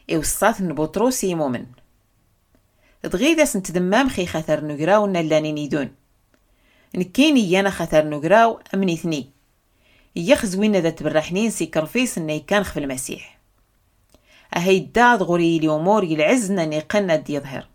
إوصات بطرس يمومن تغيداس نتدمام خي خاثر نقراو نلاني نيدون نكيني يانا خاثر نقراو أمنيثني يخزوين ذا تبرحنين سي كرفيس إني كان خف المسيح أهي الداد غوري اليومور يلعزنا نيقنا دي يظهر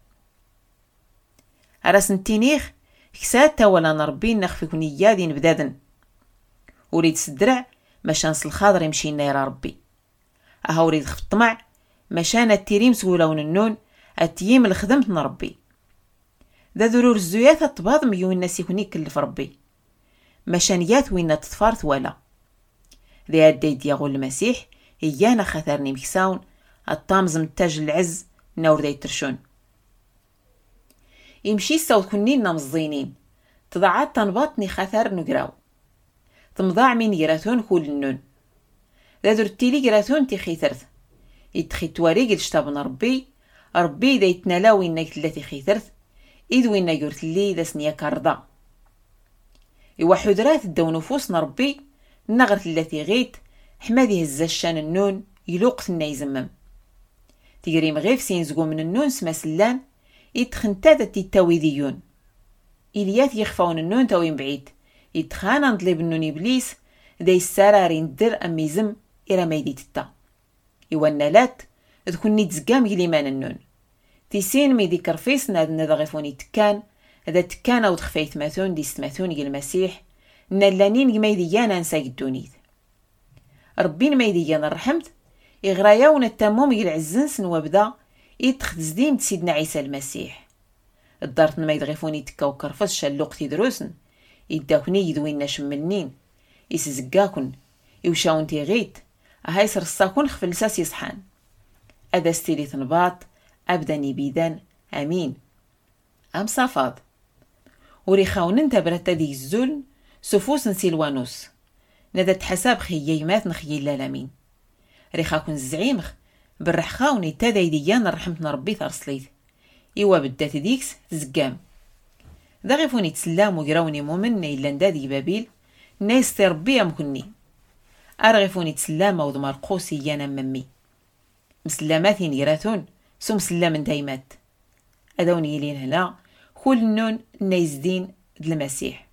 أراس نتينيخ كساتا ولا نربين نخفيك نيادي نبدادن وريد سدرع مشانس الخاضر يمشينا يرى ربي أها وريد خف الطمع مشان التيريم سولون النون التيم الخدمت نربي ذا ذرور الزياثة طباض ميو الناس يكوني كلف ربي مشانيات وين تطفارت ولا ذي الديد يغول المسيح إيانا خثرني مكساون الطامز متاج العز نور ذي ترشون يمشي ساو كنين مزينين تضعات تنباطني خثر نقراو تمضاع من يراتون كل النون ذا درتيلي يراتون تخيثرث يتخي تواريق الشتابن ربي ذا يتنالاو إنك التي خيثرث إذ وإنا يورث لي ذا سنيا كارضا إوا حدرات الدو نفوسنا ربي النغرث التي غيت حمادي هزاشان النون يلوقت النايزمم تيريم غيف سينزقو من النون سما سلان يتخنتا تيتاويذيون إليات يخفاون النون تاوين بعيد يتخانا نطلب النون إبليس ذا السرارين الدر أميزم إلى ميدي تتا إوا النالات ذكوني تزقام يليمان النون تيسين ميدي كرفيس نادنا ذا غيفوني تكان ذا تكان أو تخفيت ماثون دي ستماثون المسيح نالانين يميديانا نساق الدونيث ربين ميديانا الرحمت إغراياون التموم يلعزنس نوابدا يتخذ زديم سيدنا عيسى المسيح الدارت ما يدغيفوني تكاو كرفس شالوق تيدروسن يداكني يدوين شمنين يسزقاكن يوشاون تيغيت هاي سرساكن خفلساس يصحان أدا ستيلي ثنباط أبداني بيدان أمين أم صافاد وريخاون انت برتا دي الزول سفوس سيلوانوس ندت حساب خييمات نخيي لالامين ريخاكن الزعيمخ بالرحخاوني تادا يديان رحمتنا ربي ثارسليث إوا بدات ديكس زقام ذا غيفوني تسلام وقراوني مؤمن إلا ندادي بابيل نايستي ربي أمكني أرغفوني تسلام وضمار قوسي يانا ممي مسلاماتين يراتون سو مسلام دايمات أدوني يلين هنا كل نون نايزدين المسيح